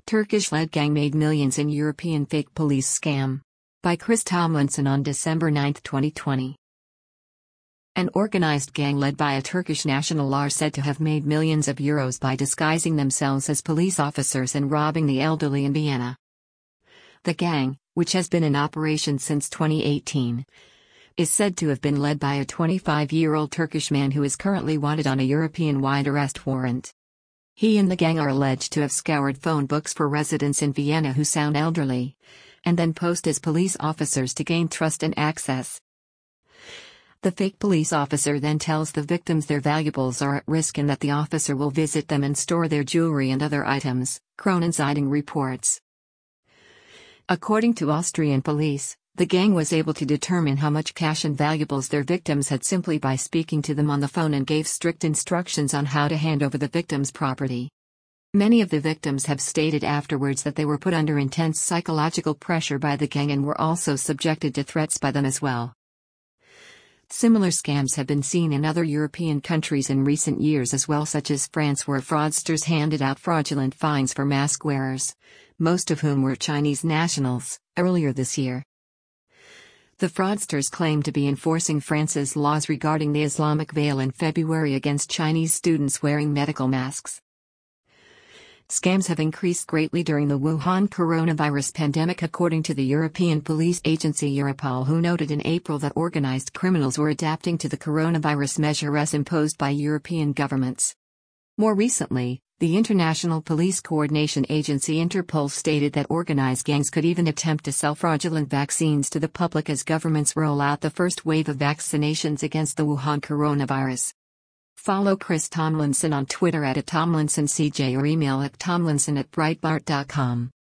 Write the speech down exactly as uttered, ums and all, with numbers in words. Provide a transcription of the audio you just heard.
Turkish-led gang made millions in European fake police scam. By Chris Tomlinson on December ninth, twenty twenty. An organized gang led by a Turkish national are said to have made millions of euros by disguising themselves as police officers and robbing the elderly in Vienna. The gang, which has been in operation since twenty eighteen, is said to have been led by a twenty-five-year-old Turkish man who is currently wanted on a European-wide arrest warrant. He and the gang are alleged to have scoured phone books for residents in Vienna who sound elderly, and then posed as police officers to gain trust and access. The fake police officer then tells the victims their valuables are at risk and that the officer will visit them and store their jewelry and other items, Kronenzeitung reports. According to Austrian police, the gang was able to determine how much cash and valuables their victims had simply by speaking to them on the phone and gave strict instructions on how to hand over the victims' property. Many of the victims have stated afterwards that they were put under intense psychological pressure by the gang and were also subjected to threats by them as well. Similar scams have been seen in other European countries in recent years as well, such as France, where fraudsters handed out fraudulent fines for mask wearers, most of whom were Chinese nationals, earlier this year. The fraudsters claimed to be enforcing France's laws regarding the Islamic veil in February against Chinese students wearing medical masks. Scams have increased greatly during the Wuhan coronavirus pandemic, according to the European police agency Europol, who noted in April that organized criminals were adapting to the coronavirus measures imposed by European governments. More recently, the International Police Coordination Agency Interpol stated that organized gangs could even attempt to sell fraudulent vaccines to the public as governments roll out the first wave of vaccinations against the Wuhan coronavirus. Follow Chris Tomlinson on Twitter at Tomlinson C J or email at tomlinson at breitbart dot com.